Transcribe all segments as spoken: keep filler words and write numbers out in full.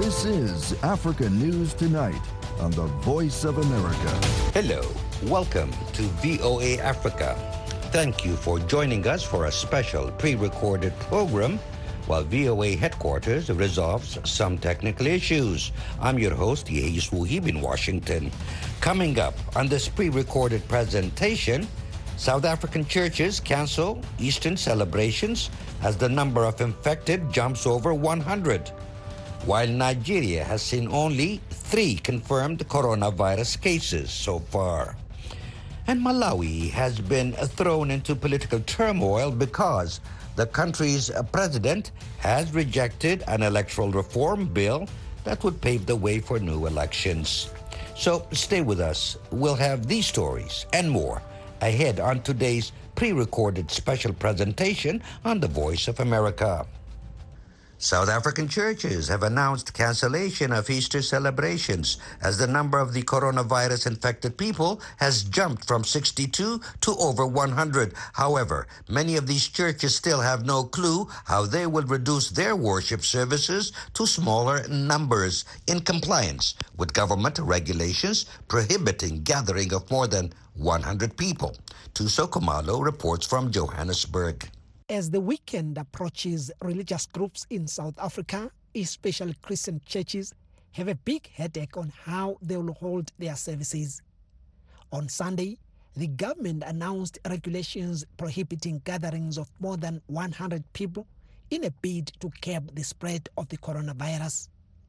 This is Africa News Tonight on the Voice of America. Hello, welcome to V O A Africa. Thank you for joining us for a special pre-recorded program while V O A headquarters resolves some technical issues. I'm your host, Yehi Suhib in Washington. Coming up on this pre-recorded presentation, South African churches cancel Eastern celebrations as the number of infected jumps over one hundred, while Nigeria has seen only three confirmed coronavirus cases so far. And Malawi has been thrown into political turmoil because the country's president has rejected an electoral reform bill that would pave the way for new elections. So stay with us. We'll have these stories and more ahead on today's pre-recorded special presentation on The Voice of America. South African churches have announced cancellation of Easter celebrations as the number of the coronavirus-infected people has jumped from sixty-two to over one hundred. However, many of these churches still have no clue how they will reduce their worship services to smaller numbers in compliance with government regulations prohibiting gathering of more than one hundred people. Tuso Kumalo reports from Johannesburg. As the weekend approaches, religious groups in South Africa, especially Christian churches, have a big headache on how they will hold their services. On Sunday, the government announced regulations prohibiting gatherings of more than one hundred people in a bid to curb the spread of the coronavirus.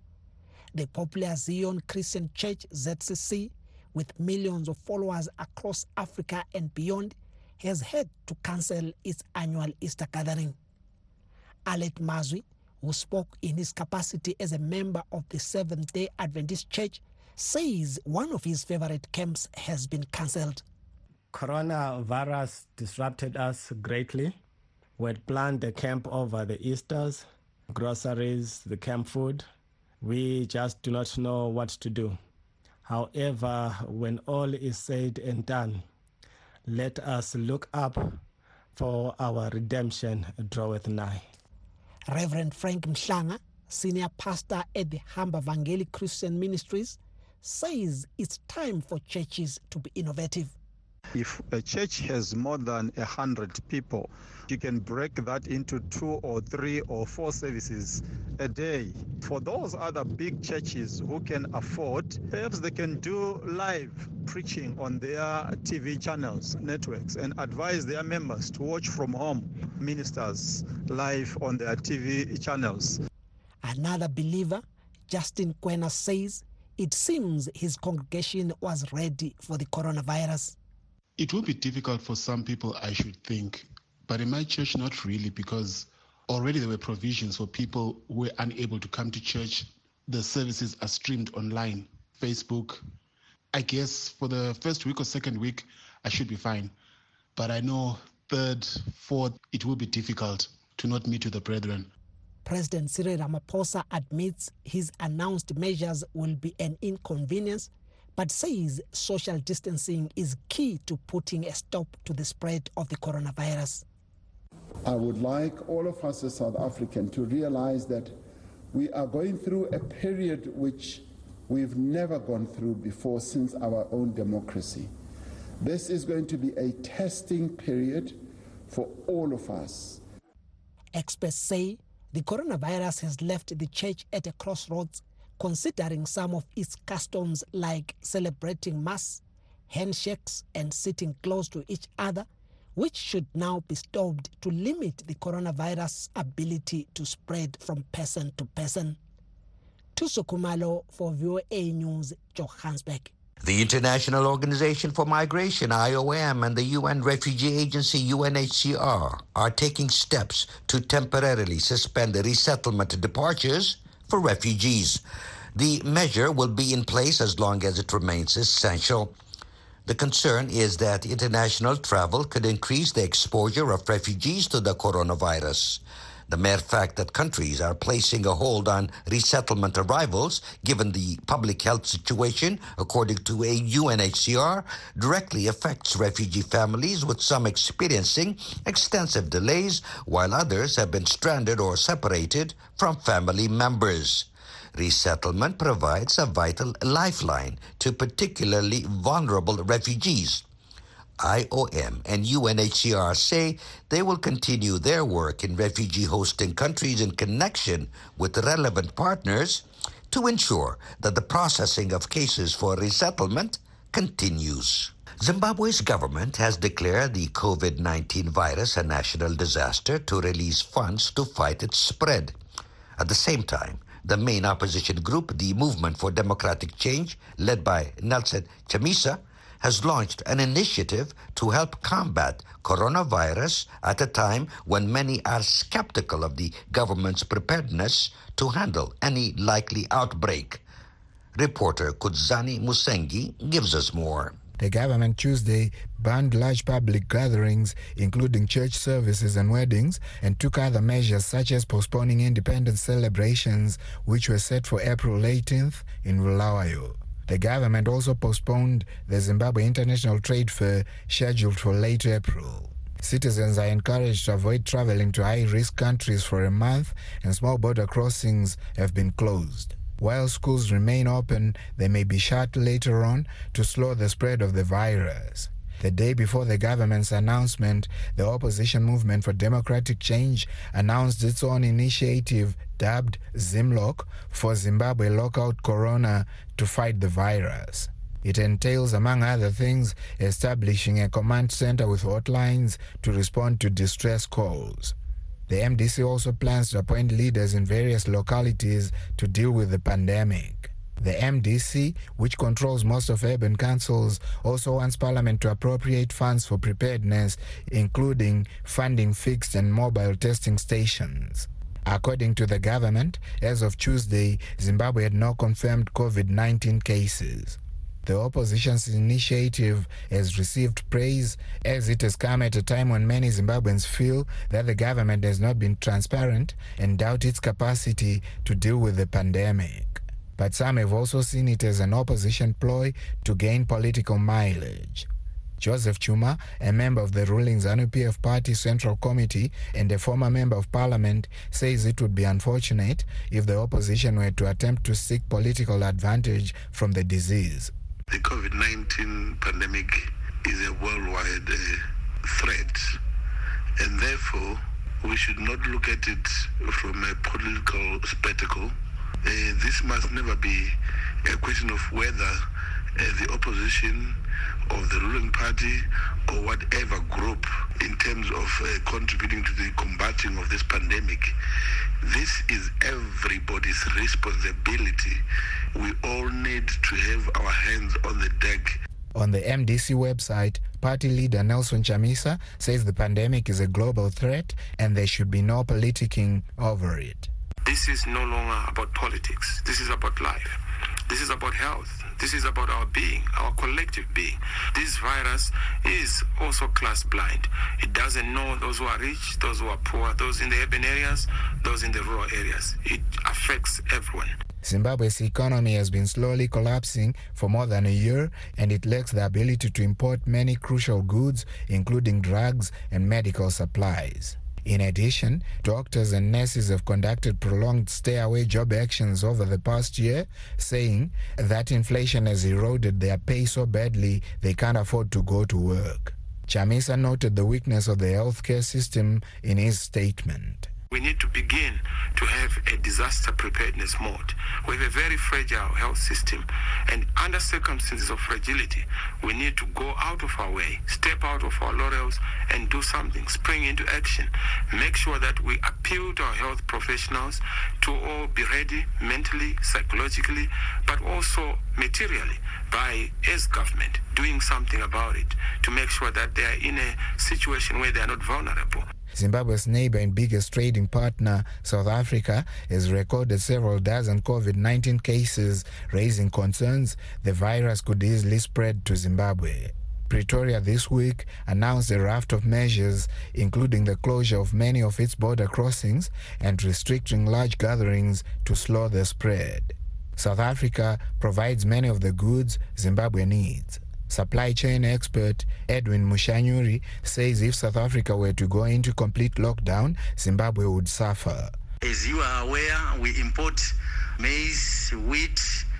The popular Zion Christian Church, Z C C, with millions of followers across Africa and beyond, has had to cancel its annual Easter gathering. Alet Mazwi, who spoke in his capacity as a member of the Seventh-day Adventist Church, says one of his favorite camps has been cancelled. Coronavirus disrupted us greatly. We had planned a camp over the Easters, groceries, the camp food. We just do not know what to do. However, when all is said and done, let us look up, for our redemption draweth nigh. Reverend Frank Mhlanga, senior pastor at the Hamba Vangeli Christian Ministries, says it's time for churches to be innovative. If a church has more than a hundred people, you can break that into two or three or four services a day. For those other big churches who can afford, perhaps they can do live preaching on their T V channels, networks, and advise their members to watch from home ministers live on their T V channels. Another believer, Justin Kwena, says it seems his congregation was ready for the coronavirus. It will be difficult for some people, I should think, but in my church, not really, because already there were provisions for people who were unable to come to church. The services are streamed online, Facebook. I guess for the first week or second week, I should be fine. But I know third, fourth, it will be difficult to not meet with the brethren. President Cyril Ramaphosa admits his announced measures will be an inconvenience, but says social distancing is key to putting a stop to the spread of the coronavirus. I would like all of us as South Africans to realize that we are going through a period which we've never gone through before since our own democracy. This is going to be a testing period for all of us. Experts say the coronavirus has left the church at a crossroads, considering some of its customs like celebrating mass, handshakes, and sitting close to each other, which should now be stopped to limit the coronavirus' ability to spread from person to person. Tuso Kumalo for V O A News, Johannesburg. The International Organization for Migration, I O M, and the U N Refugee Agency, U N H C R, are taking steps to temporarily suspend the resettlement departures for refugees. The measure will be in place as long as it remains essential. The concern is that international travel could increase the exposure of refugees to the coronavirus. The mere fact that countries are placing a hold on resettlement arrivals, given the public health situation, according to a U N H C R, directly affects refugee families, with some experiencing extensive delays, while others have been stranded or separated from family members. Resettlement provides a vital lifeline to particularly vulnerable refugees. I O M and U N H C R say they will continue their work in refugee hosting countries in connection with relevant partners to ensure that the processing of cases for resettlement continues. Zimbabwe's government has declared the COVID nineteen virus a national disaster to release funds to fight its spread. At the same time, the main opposition group, the Movement for Democratic Change, led by Nelson Chamisa, has launched an initiative to help combat coronavirus at a time when many are skeptical of the government's preparedness to handle any likely outbreak. Reporter Kudzani Musengi gives us more. The government Tuesday banned large public gatherings, including church services and weddings, and took other measures such as postponing independence celebrations, which were set for April eighteenth in Bulawayo. The government also postponed the Zimbabwe International Trade Fair scheduled for late April. Citizens are encouraged to avoid traveling to high-risk countries for a month, and small border crossings have been closed. While schools remain open, they may be shut later on to slow the spread of the virus. The day before the government's announcement, the opposition Movement for Democratic Change announced its own initiative dubbed Zimlock for Zimbabwe Lockout Corona to fight the virus. It entails, among other things, establishing a command center with hotlines to respond to distress calls. The M D C also plans to appoint leaders in various localities to deal with the pandemic. The M D C, which controls most of urban councils, also wants Parliament to appropriate funds for preparedness, including funding fixed and mobile testing stations. According to the government, as of Tuesday, Zimbabwe had no confirmed COVID nineteen cases. The opposition's initiative has received praise as it has come at a time when many Zimbabweans feel that the government has not been transparent and doubt its capacity to deal with the pandemic. But some have also seen it as an opposition ploy to gain political mileage. Joseph Chuma, a member of the ruling ZANU-P F Party Central Committee and a former member of parliament, says it would be unfortunate if the opposition were to attempt to seek political advantage from the disease. The COVID nineteen pandemic is a worldwide uh, threat, and therefore we should not look at it from a political spectacle. Uh, this must never be a question of whether uh, the opposition or the ruling party or whatever group in terms of uh, contributing to the combating of this pandemic. This is everybody's responsibility. We all need to have our hands on the deck. On the M D C website, party leader Nelson Chamisa says the pandemic is a global threat and there should be no politicking over it. This is no longer about politics. This is about life. This is about health. This is about our being, our collective being. This virus is also class blind. It doesn't know those who are rich, those who are poor, those in the urban areas, those in the rural areas. It affects everyone. Zimbabwe's economy has been slowly collapsing for more than a year, and it lacks the ability to import many crucial goods, including drugs and medical supplies. In addition, doctors and nurses have conducted prolonged stay-away job actions over the past year, saying that inflation has eroded their pay so badly they can't afford to go to work. Chamisa noted the weakness of the healthcare system in his statement. We need to begin to have a disaster preparedness mode. We have a very fragile health system, and under circumstances of fragility, we need to go out of our way, step out of our laurels, and do something, spring into action. Make sure that we appeal to our health professionals to all be ready mentally, psychologically, but also materially by, as government, doing something about it to make sure that they are in a situation where they are not vulnerable. Zimbabwe's neighbor and biggest trading partner, South Africa, has recorded several dozen COVID nineteen cases, raising concerns the virus could easily spread to Zimbabwe. Pretoria this week announced a raft of measures, including the closure of many of its border crossings and restricting large gatherings to slow the spread. South Africa provides many of the goods Zimbabwe needs. Supply chain expert Edwin Mushanyuri says if South Africa were to go into complete lockdown, Zimbabwe would suffer. As you are aware, we import maize, wheat,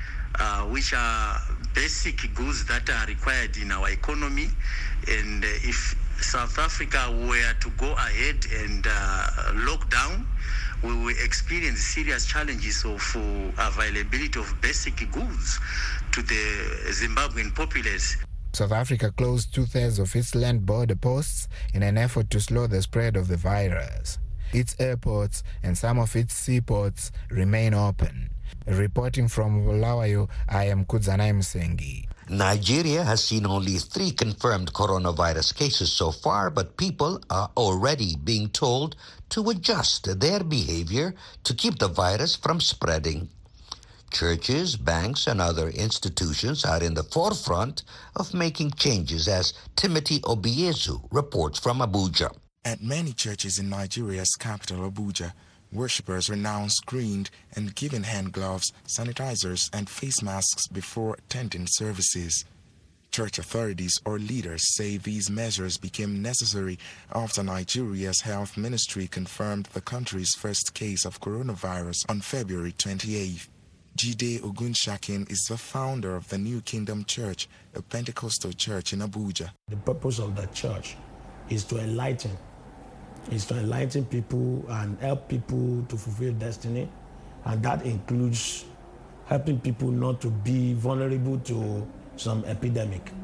uh, which are basic goods that are required in our economy. And uh, if South Africa were to go ahead and uh, lock down, we will experience serious challenges of uh, availability of basic goods to the Zimbabwean populace. South Africa closed two-thirds of its land border posts in an effort to slow the spread of the virus. Its airports and some of its seaports remain open. Reporting from Bulawayo, I am Kudzanai Msengi. Nigeria has seen only three confirmed coronavirus cases so far, but people are already being told to adjust their behavior to keep the virus from spreading. Churches, banks, and other institutions are in the forefront of making changes, as Timothy Obiezu reports from Abuja. At many churches in Nigeria's capital, Abuja, worshippers are now screened and given hand gloves, sanitizers, and face masks before attending services. Church authorities or leaders say these measures became necessary after Nigeria's health ministry confirmed the country's first case of coronavirus on February twenty-eighth. Jide Ogunshakin is the founder of the New Kingdom Church, a Pentecostal church in Abuja. The purpose of the church is to enlighten, is to enlighten people and help people to fulfill destiny, and that includes helping people not to be vulnerable to some epidemic.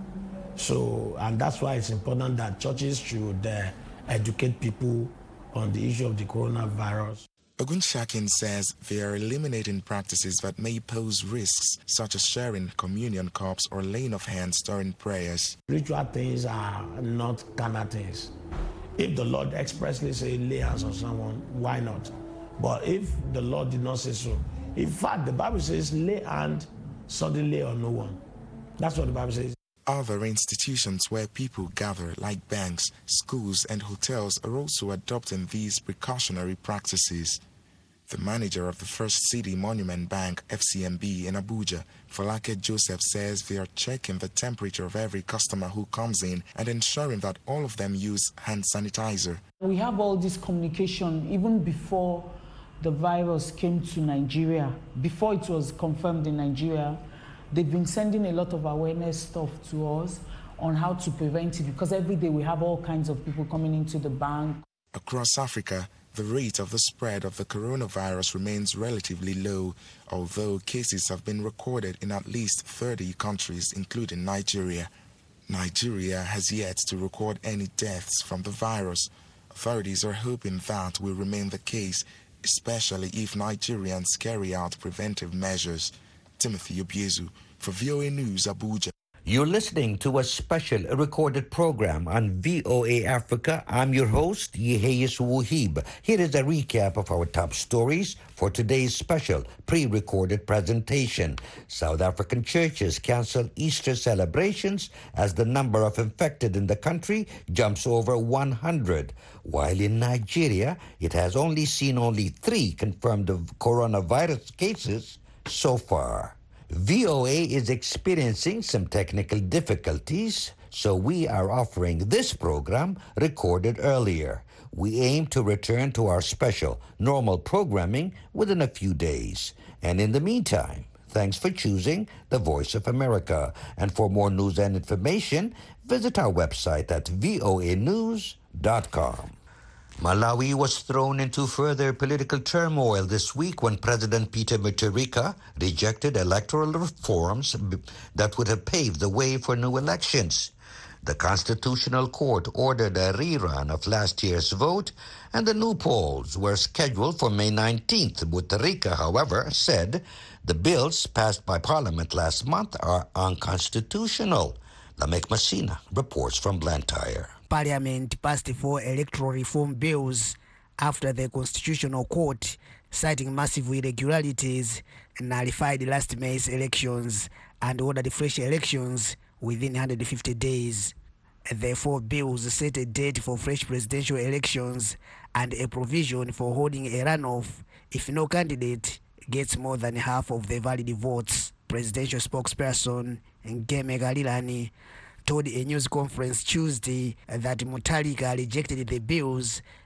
So, and that's why it's important that churches should uh, educate people on the issue of the coronavirus. Ogunshakin says they are eliminating practices that may pose risks, such as sharing communion cups or laying of hands during prayers. Ritual things are not carnal things. If the Lord expressly say lay hands on someone, why not? But if the Lord did not say so, in fact, the Bible says lay hand suddenly on no one. That's what the Bible says. Other institutions where people gather, like banks, schools, and hotels, are also adopting these precautionary practices. The manager of the First City Monument Bank, F C M B, in Abuja, Falake Joseph, says they are checking the temperature of every customer who comes in and ensuring that all of them use hand sanitizer. We have all this communication even before the virus came to Nigeria, before it was confirmed in Nigeria. They've been sending a lot of awareness stuff to us on how to prevent it, because every day we have all kinds of people coming into the bank. Across Africa, the rate of the spread of the coronavirus remains relatively low, although cases have been recorded in at least thirty countries, including Nigeria. Nigeria has yet to record any deaths from the virus. Authorities are hoping that will remain the case, especially if Nigerians carry out preventive measures. Timothy Obiezu for V O A News, Abuja. You're listening to a special recorded program on V O A Africa. I'm your host, Yeheis Wuhib. Here is a recap of our top stories for today's special pre-recorded presentation. South African churches cancel Easter celebrations as the number of infected in the country jumps over one hundred, while in Nigeria, it has only seen only three confirmed coronavirus cases so far. V O A is experiencing some technical difficulties, so we are offering this program recorded earlier. We aim to return to our special, normal programming within a few days. And in the meantime, thanks for choosing the Voice of America. And for more news and information, visit our website at voa news dot com. Malawi was thrown into further political turmoil this week when President Peter Mutharika rejected electoral reforms that would have paved the way for new elections. The Constitutional Court ordered a rerun of last year's vote, and the new polls were scheduled for May nineteenth. Mutharika, however, said the bills passed by Parliament last month are unconstitutional. Lamek Masina reports from Blantyre. Parliament passed four electoral reform bills after the Constitutional Court, citing massive irregularities, nullified last May's elections and ordered fresh elections within one hundred fifty days. The four bills set a date for fresh presidential elections and a provision for holding a runoff if no candidate gets more than half of the valid votes. Presidential spokesperson Ngeme Galilani told a news conference Tuesday that Mutharika rejected the bills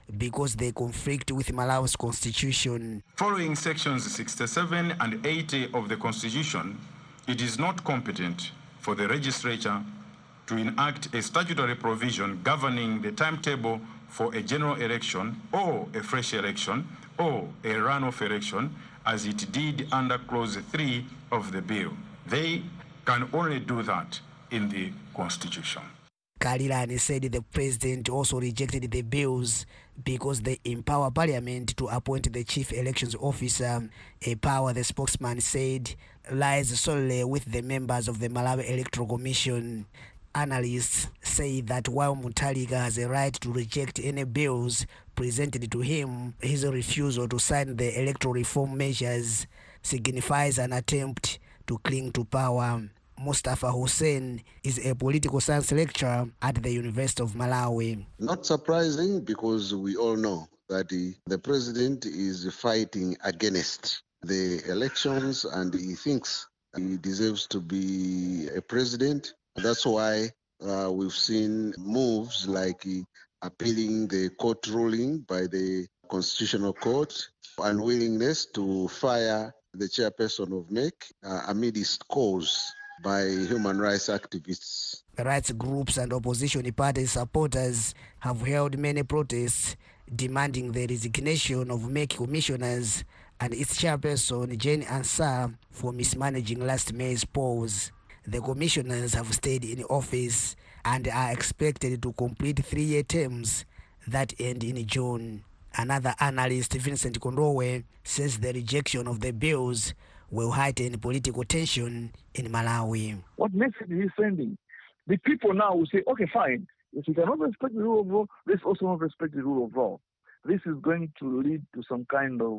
because they conflict with Malawi's constitution. Following sections sixty-seven and eighty of the constitution, it is not competent for the legislature to enact a statutory provision governing the timetable for a general election or a fresh election or a runoff election, as it did under clause three of the bill. They can only do that in the constitution. Kalilani said the president also rejected the bills because they empower parliament to appoint the chief elections officer, a power the spokesman said lies solely with the members of the Malawi Electoral Commission. Analysts say that while Mutharika has a right to reject any bills presented to him, his refusal to sign the electoral reform measures signifies an attempt to cling to power. Mustafa Hussein is a political science lecturer at the University of Malawi. Not surprising, because we all know that the, the president is fighting against the elections and he thinks he deserves to be a president. That's why uh, we've seen moves like uh, appealing the court ruling by the Constitutional Court, unwillingness to fire the chairperson of M E C uh, amidst calls by human rights activists. Rights groups and opposition party supporters have held many protests demanding the resignation of M E C commissioners and its chairperson Jane Ansah for mismanaging last May's polls. The commissioners have stayed in office and are expected to complete three-year terms that end in June. Another analyst, Vincent Kondowe, says the rejection of the bills will heighten political tension in Malawi. What message is he sending? The people now will say, okay, fine, if you cannot respect the rule of law, let's also not respect the rule of law. This is going to lead to some kind of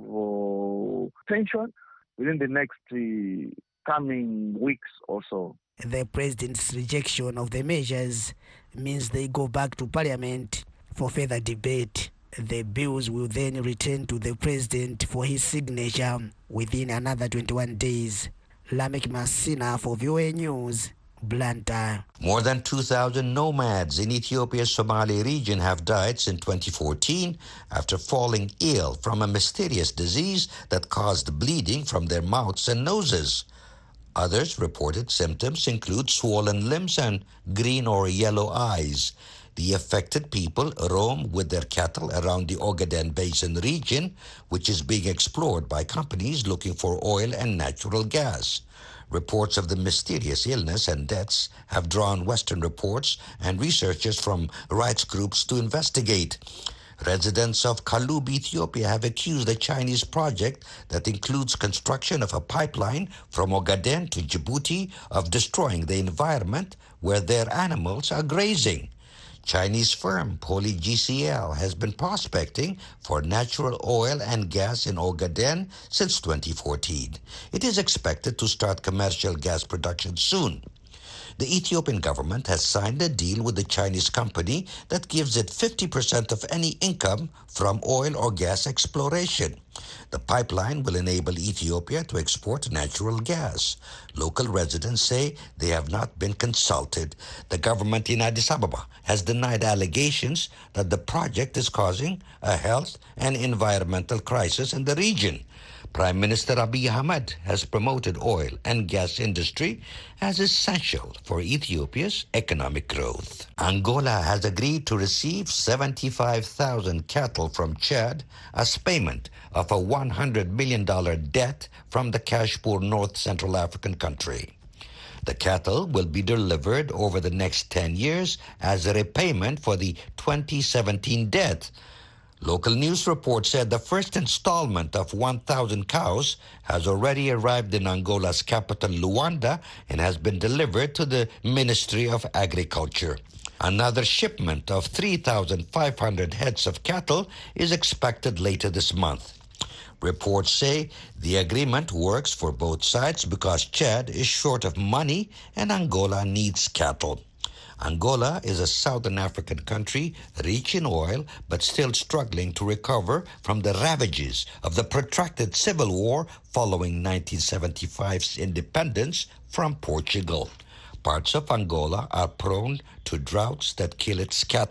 uh, tension within the next uh, coming weeks or so. The president's rejection of the measures means they go back to parliament for further debate. The bills will then return to the president for his signature within another twenty-one days. Lamek Masina for V O A News, Blantyre. More than two thousand nomads in Ethiopia's Somali region have died since twenty fourteen after falling ill from a mysterious disease that caused bleeding from their mouths and noses. Others reported symptoms include swollen limbs and green or yellow eyes. The affected people roam with their cattle around the Ogaden Basin region, which is being explored by companies looking for oil and natural gas. Reports of the mysterious illness and deaths have drawn Western reports and researchers from rights groups to investigate. Residents of Kalub, Ethiopia have accused a Chinese project that includes construction of a pipeline from Ogaden to Djibouti of destroying the environment where their animals are grazing. Chinese firm Poly G C L has been prospecting for natural oil and gas in Ogaden since twenty fourteen. It is expected to start commercial gas production soon. The Ethiopian government has signed a deal with the Chinese company that gives it fifty percent of any income from oil or gas exploration. The pipeline will enable Ethiopia to export natural gas. Local residents say they have not been consulted. The government in Addis Ababa has denied allegations that the project is causing a health and environmental crisis in the region. Prime Minister Abiy Ahmed has promoted oil and gas industry as essential for Ethiopia's economic growth. Angola has agreed to receive seventy-five thousand cattle from Chad as payment of a one hundred million dollars debt from the cash-poor North Central African country. The cattle will be delivered over the next ten years as a repayment for the twenty seventeen debt. Local news reports said the first installment of one thousand cows has already arrived in Angola's capital, Luanda, and has been delivered to the Ministry of Agriculture. Another shipment of three thousand five hundred heads of cattle is expected later this month. Reports say the agreement works for both sides because Chad is short of money and Angola needs cattle. Angola is a southern African country rich in oil but still struggling to recover from the ravages of the protracted civil war following nineteen seventy-five's independence from Portugal. Parts of Angola are prone to droughts that kill its cattle.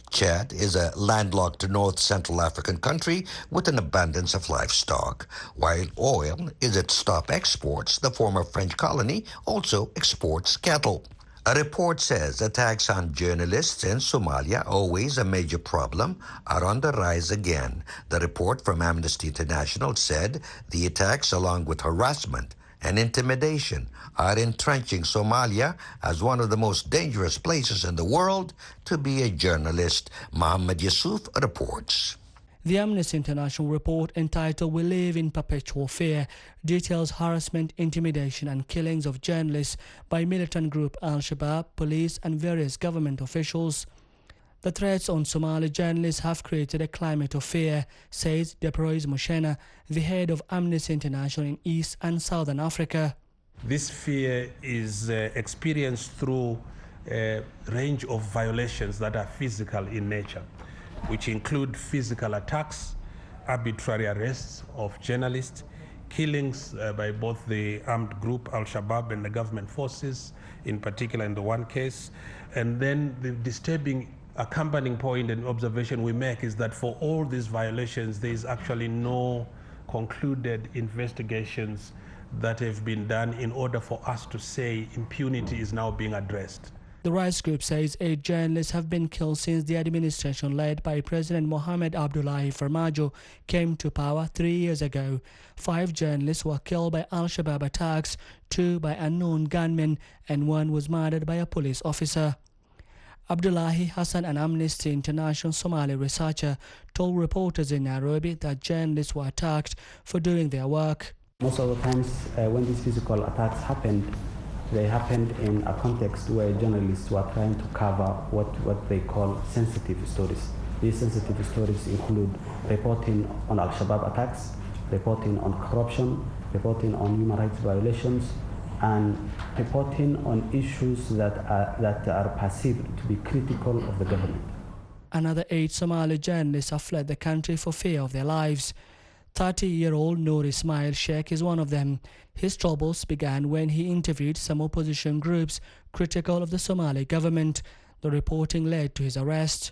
Chad is a landlocked North Central African country with an abundance of livestock. While oil is its top exports, the former French colony also exports cattle. A report says attacks on journalists in Somalia, always a major problem, are on the rise again. The report from Amnesty International said the attacks, along with harassment and intimidation, are entrenching Somalia as one of the most dangerous places in the world to be a journalist. Mohammed Yusuf reports. The Amnesty International report, entitled "We Live in Perpetual Fear," details harassment, intimidation and killings of journalists by militant group Al-Shabaab, police and various government officials. The threats on Somali journalists have created a climate of fear, says Deprois Moshena, the head of Amnesty International in East and Southern Africa. This fear is uh, experienced through a range of violations that are physical in nature, which include physical attacks, arbitrary arrests of journalists, killings uh, by both the armed group Al-Shabaab and the government forces, in particular in the one case. And then the disturbing accompanying point and observation we make is that for all these violations, there is actually no concluded investigations that have been done in order for us to say impunity is now being addressed. The rights group says eight journalists have been killed since the administration led by President Mohamed Abdullahi Farmajo came to power three years ago. Five journalists were killed by Al-Shabaab attacks, two by unknown gunmen, and one was murdered by a police officer. Abdullahi Hassan, an Amnesty International Somali researcher, told reporters in Nairobi that journalists were attacked for doing their work. Most of the times uh, when these physical attacks happened, they happened in a context where journalists were trying to cover what, what they call sensitive stories. These sensitive stories include reporting on Al-Shabaab attacks, reporting on corruption, reporting on human rights violations, and reporting on issues that are, that are perceived to be critical of the government. Another eight Somali journalists have fled the country for fear of their lives. thirty-year-old Noor Ismail Sheikh is one of them. His troubles began when he interviewed some opposition groups critical of the Somali government. The reporting led to his arrest.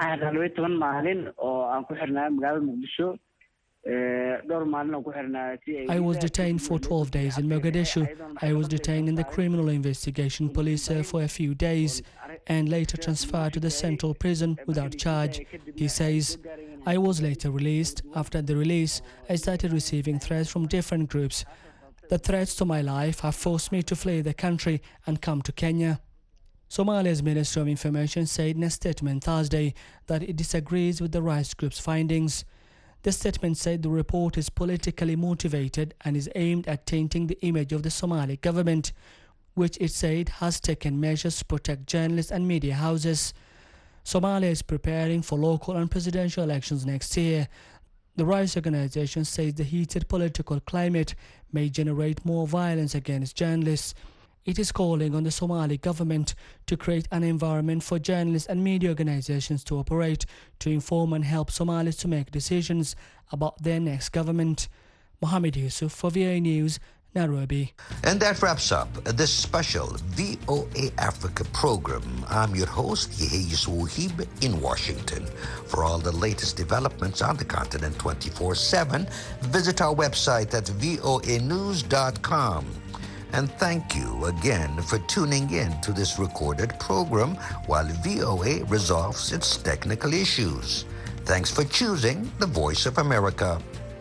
I was detained for twelve days in Mogadishu. I was detained in the Criminal Investigation Police cell for a few days and later transferred to the Central Prison without charge. He says, I was later released. After the release, I started receiving threats from different groups. The threats to my life have forced me to flee the country and come to Kenya. Somalia's Ministry of Information said in a statement Thursday that it disagrees with the rights group's findings. The statement said the report is politically motivated and is aimed at tainting the image of the Somali government, which it said has taken measures to protect journalists and media houses. Somalia is preparing for local and presidential elections next year. The rights organization says the heated political climate may generate more violence against journalists. It is calling on the Somali government to create an environment for journalists and media organizations to operate, to inform and help Somalis to make decisions about their next government. Mohammed Yusuf for V O A News, Nairobi. And that wraps up this special V O A Africa program. I'm your host, Yeheyes Wuhib in Washington. For all the latest developments on the continent twenty-four seven, visit our website at voa news dot com. And thank you again for tuning in to this recorded program while V O A resolves its technical issues. Thanks for choosing the Voice of America.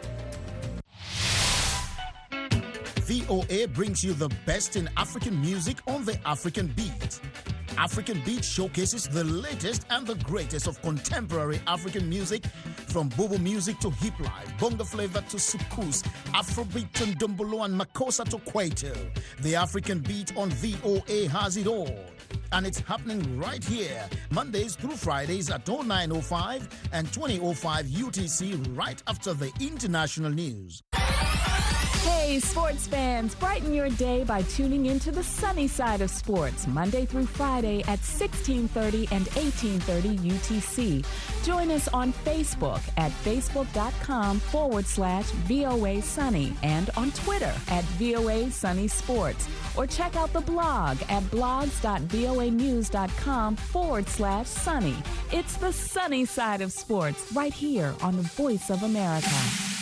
V O A brings you the best in African music on the African Beat. African Beat showcases the latest and the greatest of contemporary African music, from Bobo music to hip life, bongo flavor to soukous, Afrobeat and Dumbolo and Makossa to Kwaito. The African Beat on V O A has it all. And it's happening right here, Mondays through Fridays at oh nine oh five and twenty oh five U T C, right after the international news. Hey, Hey, sports fans, brighten your day by tuning into the sunny side of sports, Monday through Friday at sixteen thirty and eighteen thirty U T C. Join us on Facebook at facebook.com forward slash VOA Sunny and on Twitter at VOA Sunny Sports. Or check out the blog at blogs.voanews.com forward slash sunny. It's the sunny side of sports right here on the Voice of America.